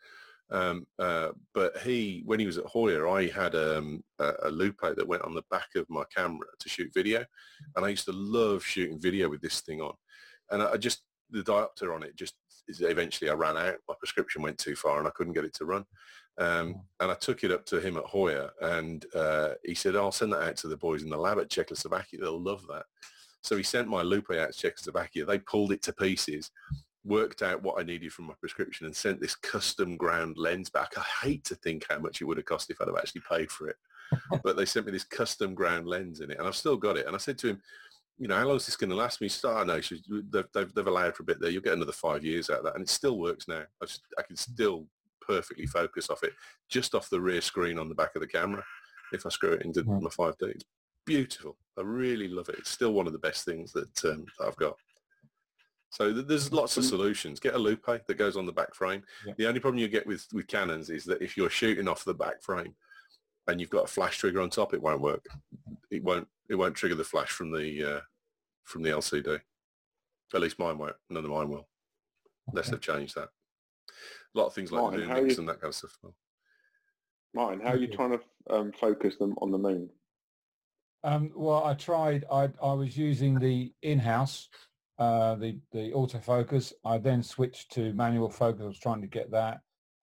But when he was at Hoyer, I had a Lupe that went on the back of my camera to shoot video, and I used to love shooting video with this thing on. And the diopter on it eventually I ran out. My prescription went too far, and I couldn't get it to run. And I took it up to him at Hoyer, and he said, "I'll send that out to the boys in the lab at Czechoslovakia. They'll love that." So he sent my Lupe out to Czechoslovakia. They pulled it to pieces, worked out what I needed from my prescription, and sent this custom ground lens back. I hate to think how much it would have cost if I'd have actually paid for it. But they sent me this custom ground lens in it, and I've still got it. And I said to him, how long is this going to last me? He said, no, they've allowed for a bit there. You'll get another 5 years out of that. And it still works now. I can still perfectly focus off it, just off the rear screen on the back of the camera, if I screw it into my 5D. It's beautiful. I really love it. It's still one of the best things that I've got. So there's lots of solutions. Get a Lupe that goes on the back frame. Yeah. The only problem you get with Canons is that if you're shooting off the back frame and you've got a flash trigger on top, it won't work. It won't trigger the flash from the LCD. At least mine won't. None of mine will. Unless they've changed that. A lot of things like Lumix and that kind of stuff. Martin, how are you trying to focus them on the moon? Well, I tried. I was using the in-house. The autofocus. I then switched to manual focus. I was trying to get that.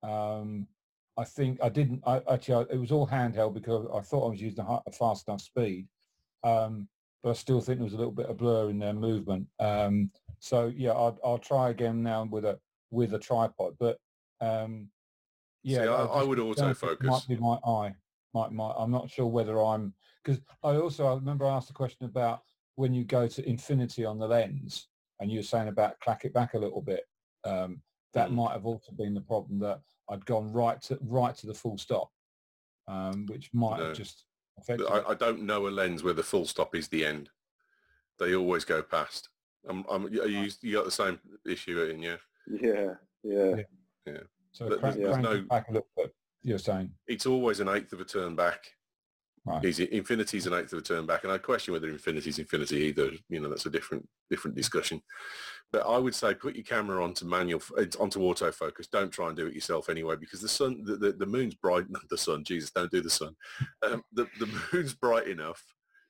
I think I didn't. It was all handheld because I thought I was using a fast enough speed, but I still think there was a little bit of blur in their movement. So yeah, I'll try again now with a tripod. But yeah, see, I would autofocus. Might be my eye. I'm not sure whether because I remember I asked a question about when you go to infinity on the lens, and you were saying about clack it back a little bit, that might have also been the problem, that I'd gone right to the full stop, which might have just affected I don't know a lens where the full stop is the end. They always go past. You got the same issue in, yeah? Yeah. So crank it back a little bit, you're saying? It's always an eighth of a turn back. Right. Infinity's an eighth of a turn back, and I question whether infinity's infinity either. That's a different discussion. But I would say put your camera onto autofocus. Don't try and do it yourself anyway, because the sun, the moon's bright. Not the sun, Jesus, don't do the sun. The moon's bright enough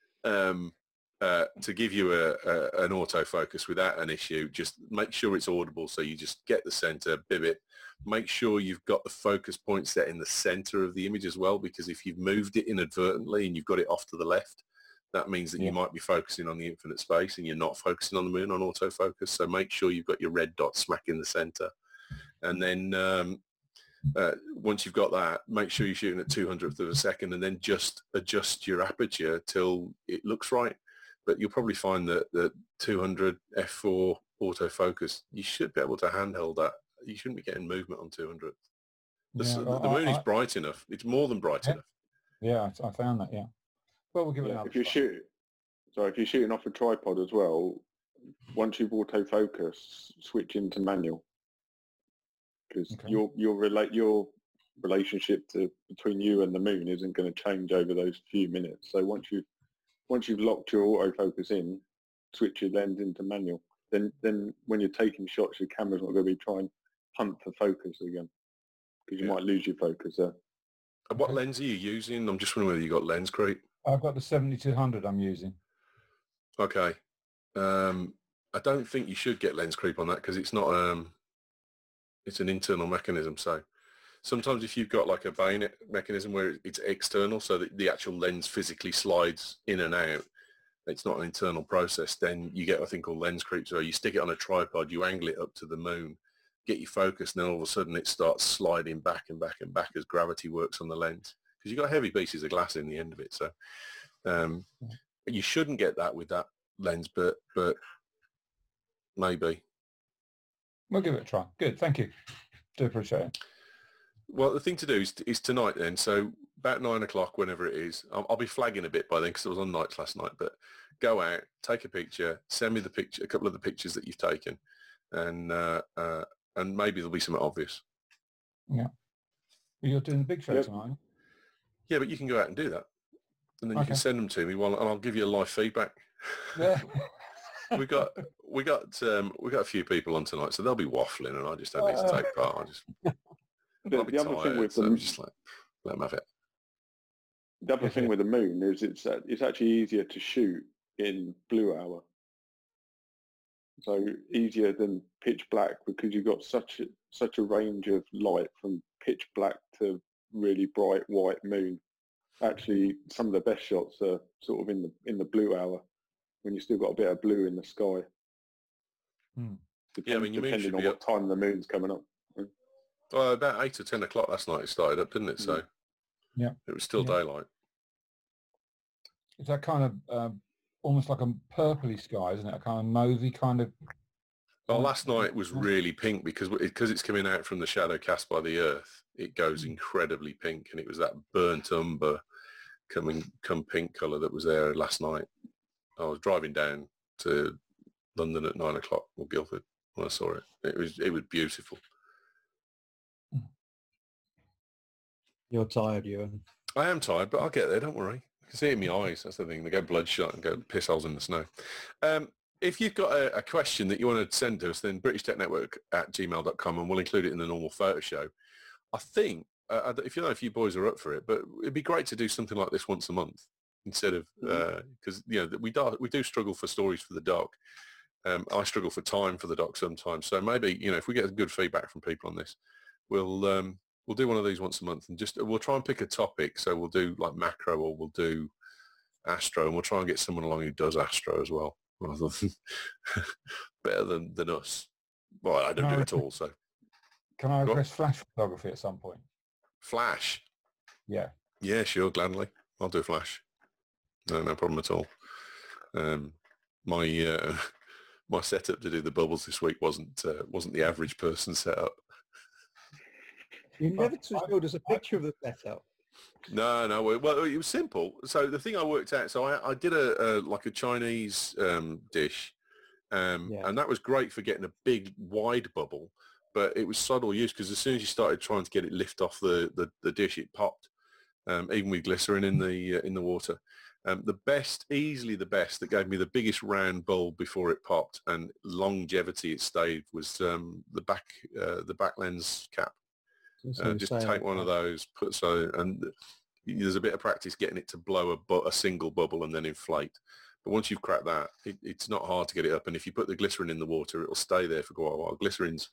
to give you an autofocus without an issue. Just make sure it's audible, so you just get the center, bib it. Make sure you've got the focus point set in the center of the image as well, because if you've moved it inadvertently and you've got it off to the left, that means that Yeah. you might be focusing on the infinite space and you're not focusing on the moon on autofocus. So make sure you've got your red dot smack in the center. And then once you've got that, make sure you're shooting at 200th of a second, and then just adjust your aperture till it looks right. But you'll probably find that 200 f4 autofocus, you should be able to handheld that. You shouldn't be getting movement on 200. Yeah, The moon is bright enough. It's more than bright enough. Yeah, I found that. Yeah. Well, we'll give it Yeah, another if you're shooting off a tripod as well, once you've autofocus, switch into manual, because Okay. your relationship between you and the moon isn't going to change over those few minutes. So once you've locked your autofocus in, switch your lens into manual. Then when you're taking shots, your camera's not going to be trying to hunt for focus again, because you might lose your focus there. And what lens are you using? I'm just wondering whether you got lens creep. I've got the 7200 I'm using. Okay. I don't think you should get lens creep on that because it's not it's an internal mechanism. So sometimes if you've got like a bayonet mechanism where it's external, so that the actual lens physically slides in and out, it's not an internal process, then you get a thing called lens creep. So you stick it on a tripod, you angle it up to the moon, get your focus, and then all of a sudden it starts sliding back and back and back as gravity works on the lens, because you've got heavy pieces of glass in the end of it. So you shouldn't get that with that lens, but maybe. We'll give it a try. Good, thank you. Do appreciate it. Well, the thing to do is tonight then. So about 9 o'clock, whenever it is, I'll be flagging a bit by then because I was on nights last night. But go out, take a picture, send me the picture, a couple of the pictures that you've taken, and maybe there'll be something obvious. Yeah. You're doing the big show tonight, aren't you? Yeah, but you can go out and do that, and then you can send them to me and I'll give you a live feedback. Yeah. we got a few people on tonight, so they'll be waffling, and I just don't need to take part. The other thing with them, just like let them have it. The other thing with the moon is it's actually easier to shoot in blue hour. So easier than pitch black, because you've got such a range of light from pitch black to really bright white moon. Actually, some of the best shots are sort of in the blue hour, when you've still got a bit of blue in the sky. Yeah, I mean, depending on what time the moon's coming up. Well, about 8 or 10 o'clock last night it started up, didn't it? So yeah, it was still daylight. It's that kind of almost like a purpley sky, isn't it? A kind of mauvey kind of. Well, last night was really pink because it's coming out from the shadow cast by the Earth. It goes incredibly pink, and it was that burnt umber come pink colour that was there last night. I was driving down to London at 9 o'clock, or Guildford, when I saw it. It was beautiful. You're tired, Ewan. I am tired, but I'll get there, don't worry. I can see it in my eyes, that's the thing. They go bloodshot and go piss holes in the snow. If you've got a question that you want to send to us, then BritishTechNetwork@gmail.com, and we'll include it in the normal photo show. I think, if you boys are up for it, but it'd be great to do something like this once a month instead of, because we do struggle for stories for the doc. I struggle for time for the doc sometimes. So maybe, if we get good feedback from people on this, we'll do one of these once a month, and we'll try and pick a topic. So we'll do like macro, or we'll do astro, and we'll try and get someone along who does astro as well, rather than better than us. Well, I don't do it at all. So can I request flash photography at some point? Flash? Yeah. Yeah, sure, gladly. I'll do flash. No problem at all. My setup to do the bubbles this week wasn't the average person's setup. You never showed us a picture of the setup. No. Well, it was simple. So the thing I worked out, so I did a Chinese dish, and that was great for getting a big wide bubble, but it was sod all use, because as soon as you started trying to get it lift off the dish, it popped, even with glycerin in the water. Easily the best that gave me the biggest round bulb before it popped, and longevity it stayed, was the back lens cap. Just take one of those, and there's a bit of practice getting it to blow a single bubble and then inflate. But once you've cracked that, it's not hard to get it up. And if you put the glycerin in the water, it'll stay there for quite a while. Glycerin's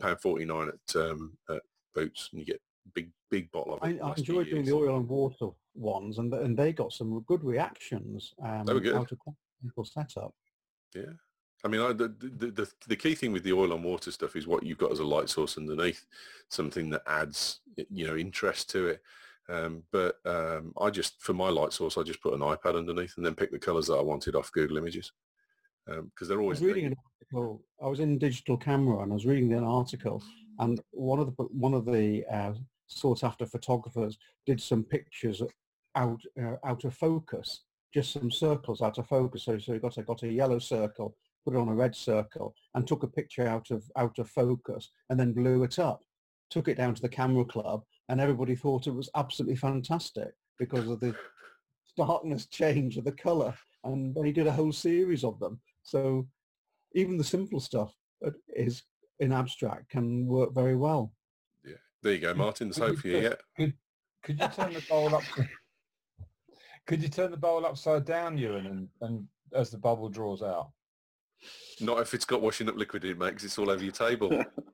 £1.49 at Boots, and you get big bottle of it. I enjoy doing the oil and water ones, and they got some good reactions They were good. out of people's setup. Yeah. I mean, the key thing with the oil on water stuff is what you've got as a light source underneath, something that adds, interest to it. I just, for my light source, I just put an iPad underneath and then pick the colors that I wanted off Google Images, because they're always. I was reading an article. I was in digital camera and I was reading an article, and one of the sought after photographers did some pictures out of focus, just some circles out of focus. So he got a yellow circle, put it on a red circle, and took a picture out of focus, and then blew it up. Took it down to the camera club, and everybody thought it was absolutely fantastic because of the starkness change of the color. And then he did a whole series of them. So even the simple stuff is in abstract can work very well. Yeah, there you go, Martin. There's hope for you. Yeah. Could you turn the bowl up? Could you turn the bowl upside down, Ewan, and as the bubble draws out? Not if it's got washing up liquid in it, mate, 'cause it's all over your table.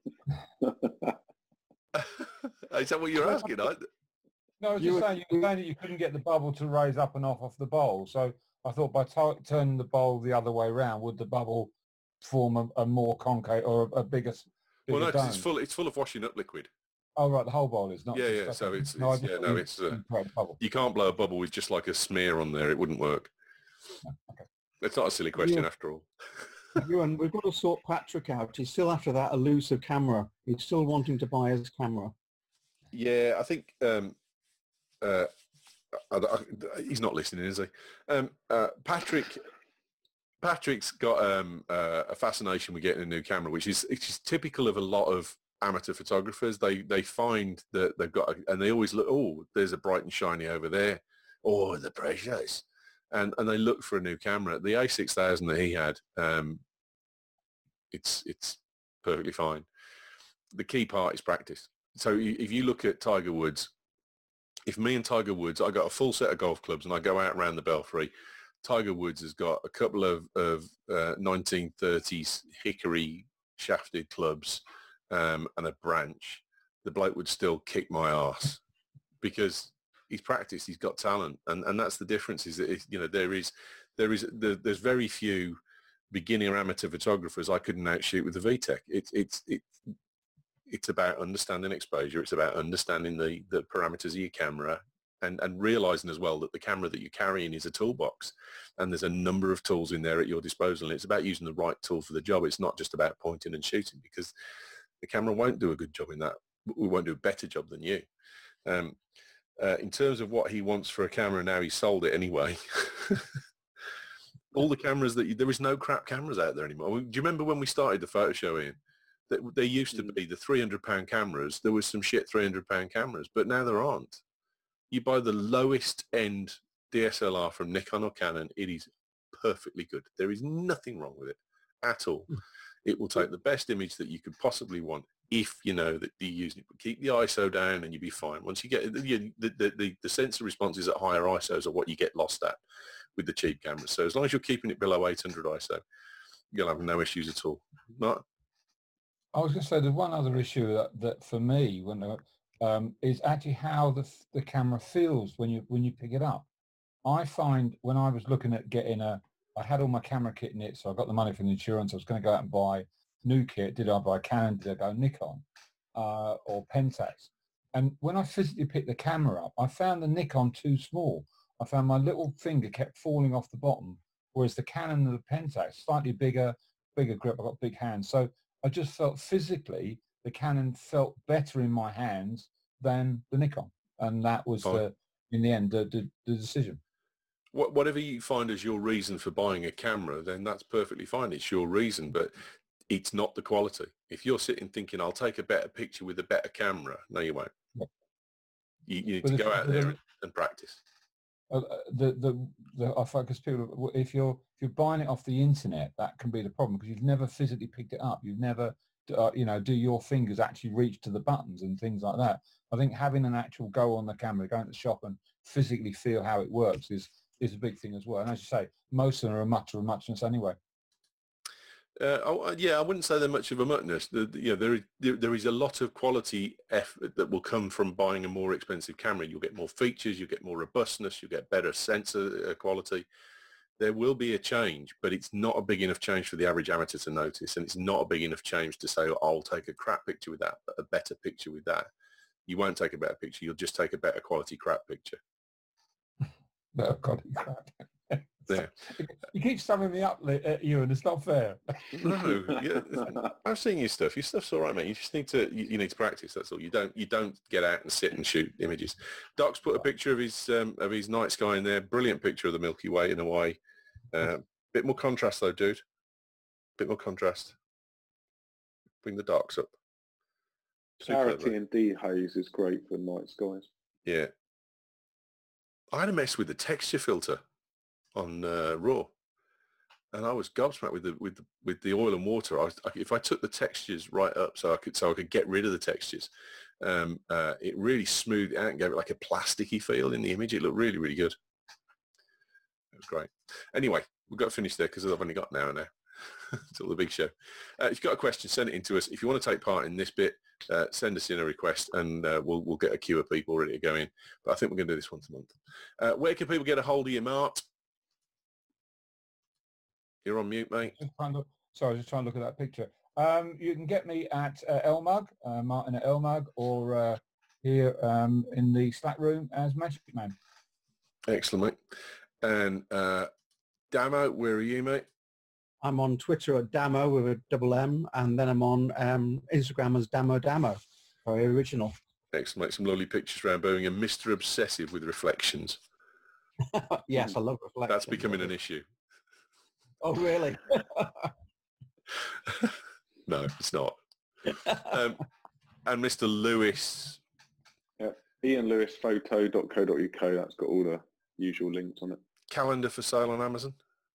Is that what you're asking? No, I was just saying, you were saying that you couldn't get the bubble to raise up and off the bowl. So I thought by turning the bowl the other way around, would the bubble form a more concave or a bigger Well, no, dome? 'cause it's full of washing up liquid. Oh, right, the whole bowl is not. Yeah, yeah. So it's you can't blow a bubble with just like a smear on there. It wouldn't work. No, okay. It's not a silly question after all. Ewan, we've got to sort Patrick out. He's still after that elusive camera. He's still wanting to buy his camera. Yeah, I think he's not listening, is he? Patrick's got a fascination with getting a new camera, which is typical of a lot of amateur photographers. They find that they've got, and they always look, oh, there's a bright and shiny over there. Oh, the precious. And they look for a new camera. The A6000 that he had, it's perfectly fine. The key part is practice. So if you look at Tiger Woods, if me and Tiger Woods, I got a full set of golf clubs and I go out around the Belfry, Tiger Woods has got a couple of 1930s hickory shafted clubs and a branch. The bloke would still kick my ass because he's practiced, he's got talent, and that's the difference. Is that there's very few beginner amateur photographers I couldn't outshoot with the VTech. It's about understanding exposure. It's about understanding the parameters of your camera and realizing as well that the camera that you're carrying is a toolbox, and there's a number of tools in there at your disposal. And it's about using the right tool for the job. It's not just about pointing and shooting, because the camera won't do a good job in that. We won't do a better job than you. In terms of what he wants for a camera now, he sold it anyway. All the cameras there is no crap cameras out there anymore. Do you remember when we started the photo show, Ian? That there used to be the £300 cameras. There was some shit £300 cameras, but now there aren't. You buy the lowest end DSLR from Nikon or Canon, it is perfectly good. There is nothing wrong with it at all. It will take the best image that you could possibly want if you know that you're using it. But keep the ISO down and you'll be fine. Once you get the sensor responses at higher ISOs are what you get lost at with the cheap cameras. So as long as you're keeping it below 800 ISO, you'll have no issues at all. Not. I was going to say there's one other issue that for me is actually how the camera feels when you pick it up. I find when I was looking at I had all my camera kit in it, so I got the money from the insurance. I was going to go out and buy new kit. Did I buy Canon? Did I go Nikon or Pentax? And when I physically picked the camera up, I found the Nikon too small. I found my little finger kept falling off the bottom, whereas the Canon and the Pentax slightly bigger grip. I've got big hands, so I just felt physically the Canon felt better in my hands than the Nikon, and that was in the end the decision. Whatever you find as your reason for buying a camera, then that's perfectly fine. It's your reason, but it's not the quality. If you're sitting thinking, I'll take a better picture with a better camera, no, you won't. Yeah. You need to go out there and practice. I focus people. If you're buying it off the internet, that can be the problem because you've never physically picked it up. You've never, do your fingers actually reach to the buttons and things like that. I think having an actual go on the camera, going to the shop and physically feel how it works is a big thing as well. And as you say, most of them are a much of a muchness anyway. Yeah, I wouldn't say they're much of a muchness. There is a lot of quality effort that will come from buying a more expensive camera. You'll get more features, you'll get more robustness, you'll get better sensor quality. There will be a change, but it's not a big enough change for the average amateur to notice, and it's not a big enough change to say, oh, I'll take a crap picture with that, but a better picture with that. You won't take a better picture. You'll just take a better quality crap picture. Better quality crap. Yeah. You keep summing me up, Ewan. It's not fair. No, yeah, I've seen your stuff. Your stuff's all right, mate. You just need to you need to practice. That's all. You don't get out and sit and shoot images. Doc's put a picture of his night sky in there. Brilliant picture of the Milky Way in Hawaii. Bit more contrast though, dude. Bit more contrast. Bring the darks up. Clarity and dehaze is great for night skies. Yeah. I had a mess with the texture filter on RAW, and I was gobsmacked with the oil and water. If I took the textures right up, so I could get rid of the textures, it really smoothed it out and gave it like a plasticky feel in the image. It looked really, really good. It was great. Anyway, we've got to finish there because I've only got an hour now till the big show. If you've got a question, send it in to us. If you want to take part in this bit, send us in a request, and we'll get a queue of people ready to go in. But I think we're going to do this once a month. Where can people get a hold of you, Mart? You're on mute, mate. I was just trying to look at that picture. You can get me at Elmug, Martin at Elmug, or here in the Slack room as Magic Man. Excellent, mate. And Damo, where are you, mate? I'm on Twitter at Damo with a double M, and then I'm on Instagram as Damo. Very original. Excellent, mate. Some lovely pictures around Birmingham. Mr. Obsessive with reflections. Yes, I love reflections. That's becoming an issue. Oh, really? No, it's not. And Mr. Lewis. Yeah, ianlewisphoto.co.uk. That's got all the usual links on it. Calendar for sale on Amazon?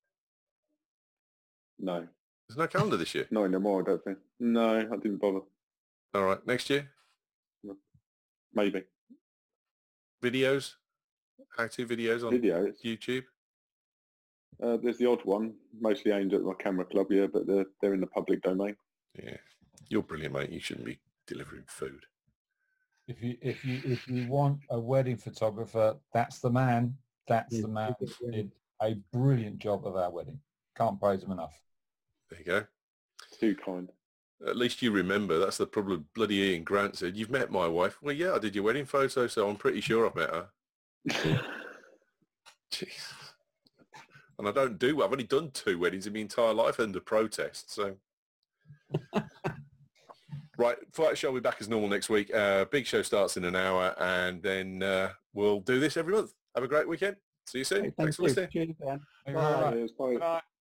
No. There's no calendar this year? Not anymore, I don't think. No, I didn't bother. All right, next year? No. Maybe. Videos? How-to videos on YouTube? There's the odd one, mostly aimed at my camera club, yeah, but they're in the public domain. Yeah, you're brilliant, mate. You shouldn't be delivering food. If you want a wedding photographer, that's the man. That's the man who did a brilliant job of our wedding. Can't praise him enough. There you go. Too kind. At least you remember. That's the problem. Bloody Ian Grant said, "You've met my wife." Well, yeah, I did your wedding photo, so I'm pretty sure I've met her. Jeez. And I've only done 2 weddings in my entire life under protest, so. Right, Flight Show will be back as normal next week. Big show starts in an hour, and then we'll do this every month. Have a great weekend. See you soon. Hey, Thanks for listening. Cheers, Ben. Thank you very much. Cheers, bye. Good night.